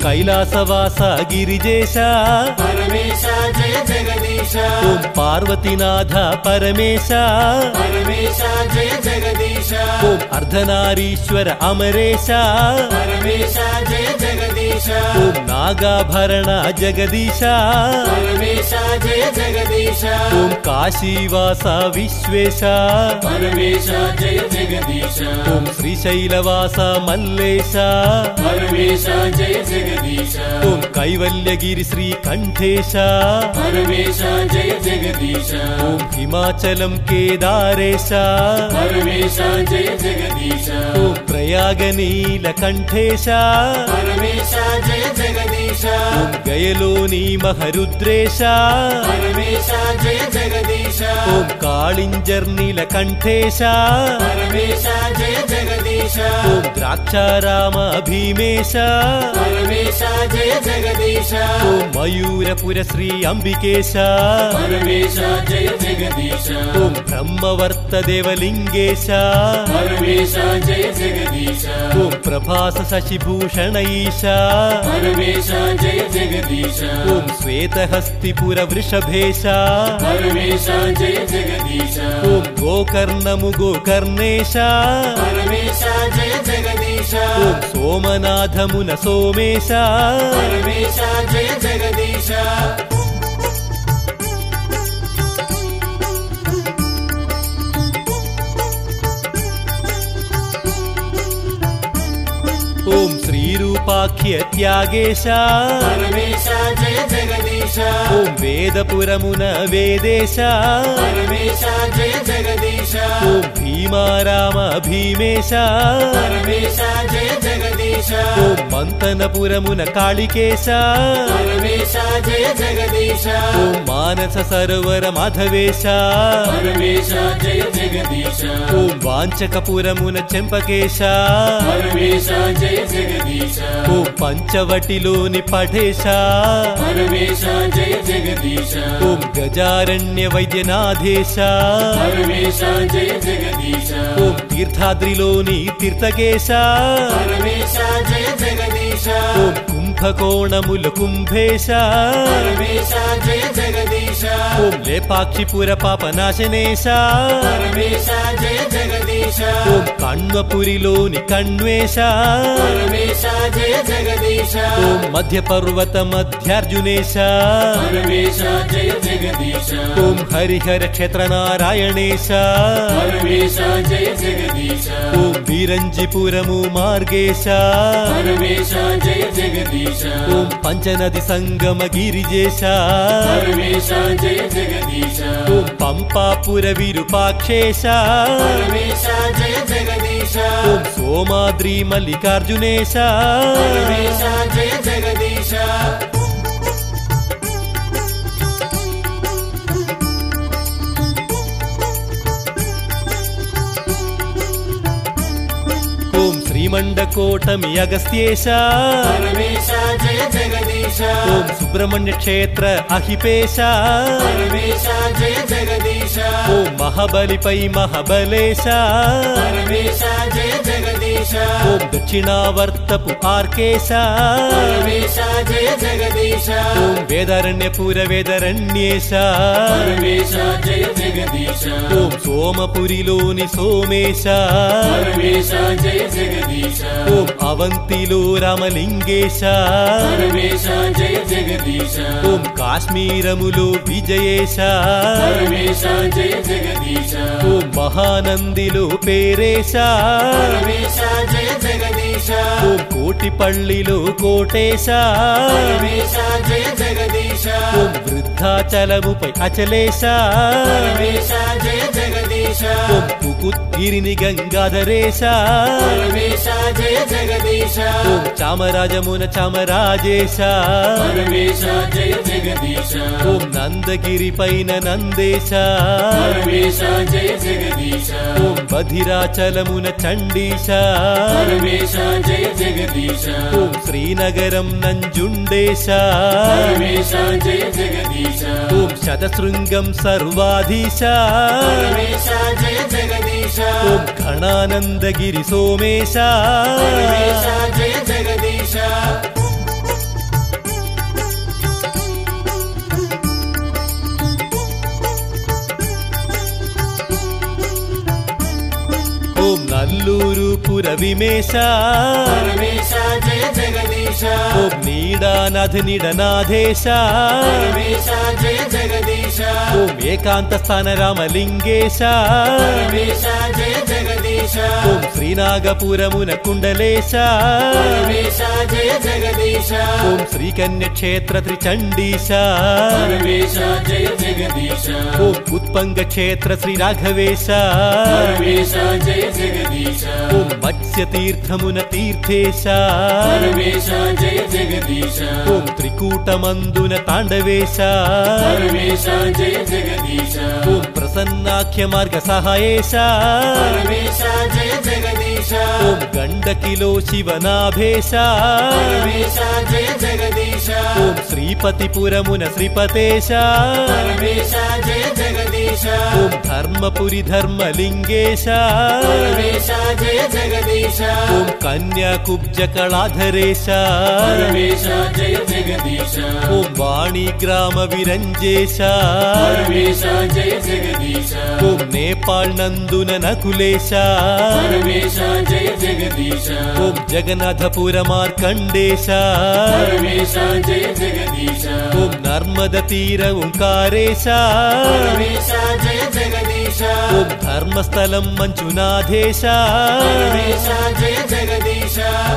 కైలాసవాస గిరిజేశ పరమేశ జయ జగదీశ ఓం పార్వతీనాథ పరమేశ పరమేశ జయ జగదీశ ఓం అర్ధనారీశ్వర అమరేశ పరమేశ జయ జగదీశ ఓం నాగాభరణ జగదీశ పరమేశ జయ జగదీశ ఓం కాశీవాస విశ్వేశ పరమేశ జయ జగదీశ ఓం శ్రీశైలవాస మల్లేశ పరమేశ జయ జగదీశ ఓం కైవల్యగిరి శ్రీకంఠేశ పరమేశ జయ జగదీశ ఓం హిమాచలం కేదారేశ పరమేశ జయ జగదీశ ఓం ప్రయాగ నీలకంఠేశ పరమేశ జయ జగదీశ ఓం గయలోని మహరుద్రేశ పరమేశ జయ జగదీశ ఓం కాళింజర్ నీలకంఠేశ పరమేశ జయ జగదీశ ఓం ద్రాక్షారామ భీమేశ పరమేశ జయ జగదీశ ఓం మయూరపుర శ్రీ అంబికేశ పరమేశ జయ జగదీశ ఓం బ్రహ్మవర్త దేవలింగేశ పరమేశ జయ జగదీశ ఓం ప్రభాస శశిభూషణ ఈశ పరమేశ జయ జగదీశ ఓం శ్వేతహస్తిపుర వృషభేశ పరమేశ జయ జగదీశ ఓం గోకర్ణము గోకర్ణేశ పరమేశ జయ జగదీశ ఓం సోమనాథమున సోమేశ పరమేశ జయ జగదీశ ఓం శ్రీరూపాఖ్య త్యాగేశ పరమేశ జయ జగదీశ ఓం వేదపురమున వేదేశ పరమేశ జయ జగదీశ ఓం భీమారామ భీమేశ పరమేశ జయ జగదీశ ఓం మంతనపురమున కాళికేశ పరమేశ జయ జగదీశ ఓం మానస సరోవర మాధవేశ పరమేశ జయ జగదీశ ఓం వాంచకపురమున చెంపకేశ పరమేశ జయ జగదీశ ఓం పంచవటిలోని పఠేశ పరమేశ జయ జగదీశ ఓం గజారణ్య వైద్యనాథేశ పరమేశ జయ జగదీశ ఓం తీర్థాద్రిలోని తీర్థకేశ పరమేశ జయ జగదీశ ఓం కుంభకోణముల కుంభేశ పరమేశ జయ జగదీశ ఓం లేపాక్షిపుర పాపనాశనేశ పరమేశ జయ జగదీశ ఓం కణ్వపురిలోని కణ్వేశ పరమేశ జయ జగదీశ ఓం మధ్యపర్వత మధ్యార్జునేశ పరమేశ జయ జగదీశ ఓం హరిహర క్షేత్ర నారాయణేశ పరమేశ జయ జగదీశ ఓం వీరంజిపురము మార్గేశ పరమేశ జయ జగదీశ ఓం పంచనది సంగమ గిరిజేశ పరమేశ జయ జగదీశ ఓం పంపాపుర విరూపాక్షేశ పరమేశ జయ జగదీశ ఓం సోమాద్రి మల్లికార్జునేశ పరమేశ జయ జగదీశ ఓం శ్రీమండకోటమి అగస్త్యేశ పరమేశ జయ జగదీశ ఓం సుబ్రహ్మణ్య క్షేత్ర అహిపేశ పరమేశ జయ జగదీశ ఓం మహాబలిపై మహాబలేశ పరమేశ జయ జగదీశ ఓం దక్షిణావర్తపు ఆర్కేశ పరమేశ జయ జగదీశ ఓం వేదారణ్యపుర వేదరణ్యేశ పరమేశ జయ జగదీశ ఓం సోమపురిలోని సోమేశ పరమేశ జయ జగదీశ ఓం అవంతిలో రామలింగేశ పరమేశ జయ జగదీశ ఓం కాశ్మీరములో విజయేశ పరమేశ జయ జగదీశ ఓం మహానందిలో పేరేశ పరమేశ జయ జగదీశ ఓం కోటిపల్లిలో కోటేశ పరమేశ జయ జగదీశ ఓం వృద్ధాచలముపై అచలేశ పరమేశ జయ జగదీశ ఓం కుకుత్గిరిని గంగాధరేశ పరమేశ జయ జగదీశ ఓం చామరాజమున చామరాజేశ పరమేశ జయ జగదీశ ఓం నందగిరి పైన నందేశ పరమేశ జయ జగదీశ ఓం బధిరాచలమున చండీశ పరమేశ జయ జగదీశ ఓం శ్రీనగరం నంజుండేశ పరమేశ జయ జగదీశ ఓం శతశృంగం సర్వాధీశ పరమేశ జయ జగదీశ ఓం ఘనానందగిరి సోమేశ పరమేశ జయ జగదీశ విమేశ పరమేశ జయ జగదీశ ఓం నీడానాథ నిడనాథేశ పరమేశ జయ జగదీశ ఓం ఏకాంత స్థాన రామలింగేశ పరమేశ జయ జగదీశ ఓం శ్రీనాగపురమున కుండలేశ పరమేశ జయ జగదీశ ఓం శ్రీకన్యక్షేత్ర త్రిచండీశ పరమేశ జయ జగదీశ ఓం ఉత్పంగ క్షేత్ర శ్రీ రాఘవేశ పరమేశ జయ జగదీశ ఓం మత్స్యతీర్థమున తీర్థేశ పరమేశ జయ జగదీశ ఓం త్రికూటమందున తాండవేశ పరమేశ జయ జగదీశ ఓం ప్రసన్నాఖ్య మార్గ సహాయేశ పరమేశ జయ జగదీశ ఓం గండకిలో శివనాభేశ పరమేశ జయ జగదీశ ఓం శ్రీపతిపురమున శ్రీపతేశ పరమేశ జయ జగదీశ ఓం ధర్మపురి ధర్మలింగేశ పరమేశ జయ జగదీశ ఓం కన్యాకుబ్జ కళాధరేశ పరమేశ జయ జగదీశ ఓం వాణి గ్రామ విరంజేశ పరమేశ జయ జగదీశ ఓం నేపాళ్ నందున నకులేశ పరమేశ జయ జగదీశ ఓం జగన్నాథపుర మార్కండేశ పరమేశ జయ జగదీశ ఓం నర్మద తీర ఓంకారేశ పరమేశ జయ జగదీశ ఓం ధర్మస్థలం మంజునాథేశ పరమేశ జయ జగదీశ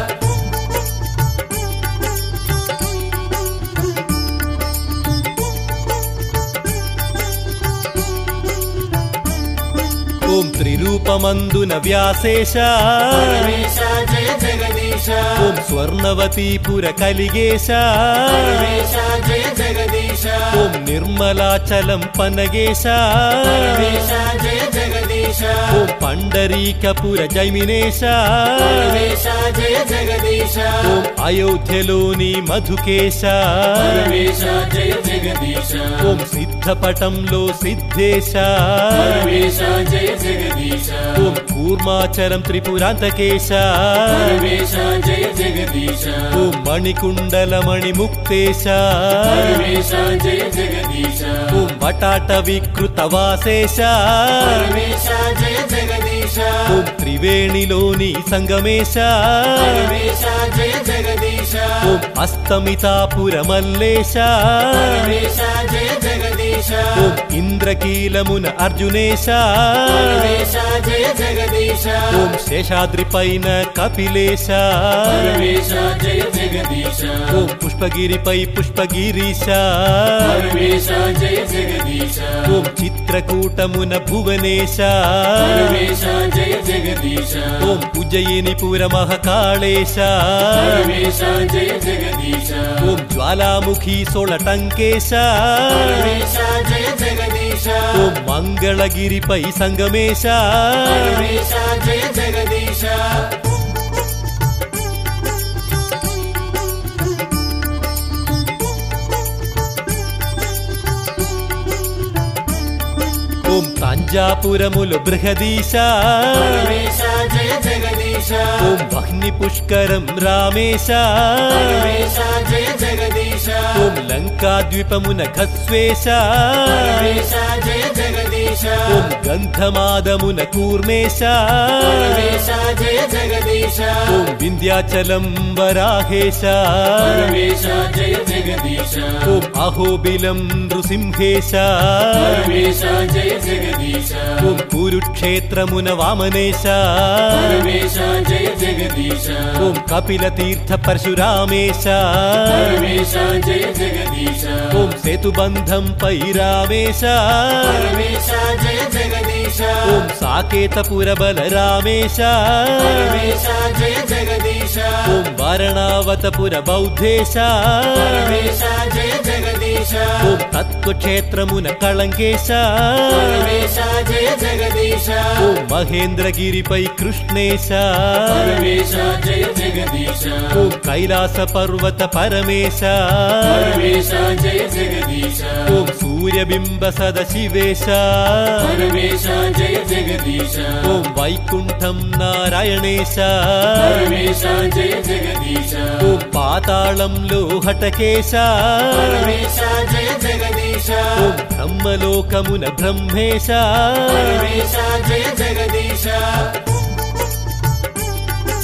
ఓం త్రిరూపమందున వ్యాసేశ పరమేశ జయ జగదీశ ఓం స్వర్ణవతీపుర కలిగేశ పరమేశ జయ జగదీశ ఓం నిర్మలాచలం పనగేశ పరమేశ జయ జగదీశ ఓం పండరీకపుర జైమినేశ పరమేశ జయ జగదీశ ఓం అయోధ్యలోని మధుకేశ పరమేశ జయ జగదీశ ఓం సిద్ధపటంలో సిద్ధేశ పరమేశ జయ జగదీశ ఓం కూర్మాచలం త్రిపురాంతకేశ పరమేశ జయ జగదీశ ఓం మణికుండల మణిముక్తేశ పరమేశ జయ జగదీశ ఓం వటాట వికృత వాసేశ పరమేశ జయ జగదీశ ఓం త్రివేణిలోని సంగమేశ పరమేశ జయ జగదీశ ఓం అస్తమితాపుర మల్లేశ పరమేశ జయ జగదీశ ఓం ఇంద్రకీలమున అర్జునేశ పరమేశ జయ జగదీశ ఓం శేషాద్రి పైన కపిలేశ పరమేశ జయ జగదీశ ఓం పుష్పగిరిపై పుష్పగిరీశ పరమేశ జయ జగదీశ ఓం చిత్రకూటమున భువనేశ పరమేశ జయ జగదీశ ఓం ఉజ్జయినిపుర మహాకాళేశ పరమేశ జయ జగదీశ ఓం జ్వాలాముఖి సోళటంకేశ పరమేశ జయ జగదీశ ఓం మంగళగిరిపై సంగమేశ పరమేశ జయ జగదీశ ఓం తంజాపురములు బృహదీశ పరమేశ జయ జగదీశ ఓం వహ్ని పుష్కరం రామేశ పరమేశ జయ జగదీశ ఓం లంకాద్వీపమున ఖస్వేశ పరమేశ జయ జగదీశ ఓం గంధమాదమున కూర్మేశ పరమేశ జయ జగదీశ ఓం వింధ్యాచలం వరాహేశ పరమేశ జయ జగదీశ ఓం అహోబిలం నృసింహేశ పరమేశ జయ జగదీశ ఓం కురుక్షేత్రమున వామనేశ పరమేశ జయ జగదీశ ఓం కపిల తీర్థ పరశురామేశ పరమేశ జయ జగదీశ ఓం సేతుబంధం పై రామేశ పరమేశ జయ జగదీశ ఓం సాకేతపుర బలరామేశ పరమేశ జయ జగదీశ ఓం వారణావతపుర బౌద్ధేశ పరమేశ జయ జగదీశ ఓం తత్వక్షేత్రమున కళంకేశ పరమేశ జయ జగదీశ ఓం మహేంద్రగిరిపై కృష్ణేశ పరమేశ జయ జగదీశ ఓం కైలాస పర్వత పరమేశ పరమేశ జయ జగదీశ ఓం సూర్యబింబ సదశివేశ పరమేశ జయ జగదీశ ఓం వైకుంఠం నారాయణేశ పరమేశ జయ జగదీశ ఓం పాతాళంలో హటకేశ పరమేశ జయ జగదీశ ఓం బ్రహ్మలోకమున బ్రహ్మేశ పరమేశ జయ జగదీశ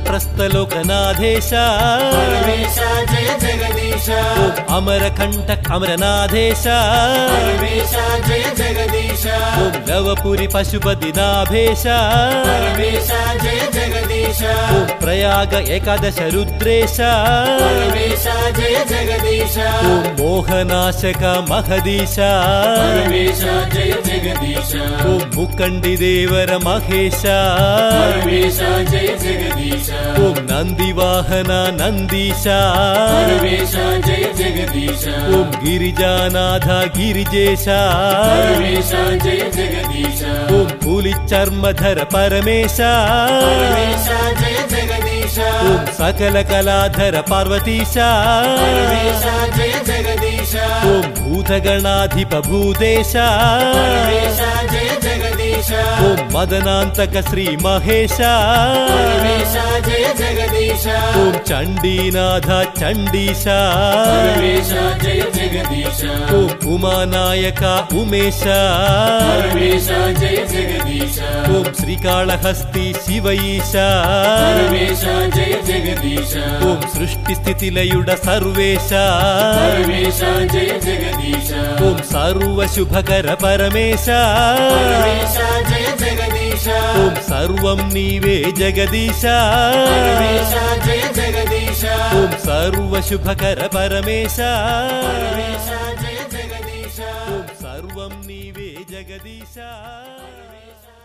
ఇంద్రప్రస్థలోకనాథేశ పరమేశ జయ జగదీశ ఓం అమరకంఠక్ అమరనాథేశ పరమేశ జయ జగదీశ ఓం లవపురి పశుపతినాభేశ పరమేశ జయ జగదీశ ఓం ప్రయాగ ఏకాదశ రుద్రేశ పరమేశ జయ జగదీశ ఓం మోహనాశక మహదీశ పరమేశ జయ జగదీశ ఓం ముకండి దేవర మహేశ పరమేశ జయ జగదీశ ఓం నందివాహన నందీశ పరమేశ జయ జగదీశ ఓం గిరిజానాథ గిరిజేశ పరమేశ జయ జగదీశ ఓం పులి చర్మధర పరమేశ పరమేశ జయ జగదీశ ఓం సకల కళాధర పార్వతీశ పరమేశ జయ జగదీశ ఓం భూతగణాధిప భూదేశ పరమేశ జయ జగదీశ ఓం మదనాంతక శ్రీ మహేశ పరమేశ జయ జగదీశ ఓం చండీనాథ చండీశ పరమేశ జయ జగదీశ ఓం ఉమానాయక ఉమేశ పరమేశ జయ జగదీశ ఓం శ్రీకాళహస్తి శివఈశ పరమేశ జయ జగదీశ ఓం సృష్టి స్థితిలయుడ సర్వేశ పరమేశ జయ జగదీశ ఓం సర్వశుభకర పరమేశ పరమేశ జయ జగదీశ ఓం సర్వం నీవే జగదీశ పరమేశ జయ జగదీశ ఓం సర్వశుభకర పరమేశ పరమేశ జయ జగదీశ ఓం సర్వం నీవే జగదీశ పరమేశ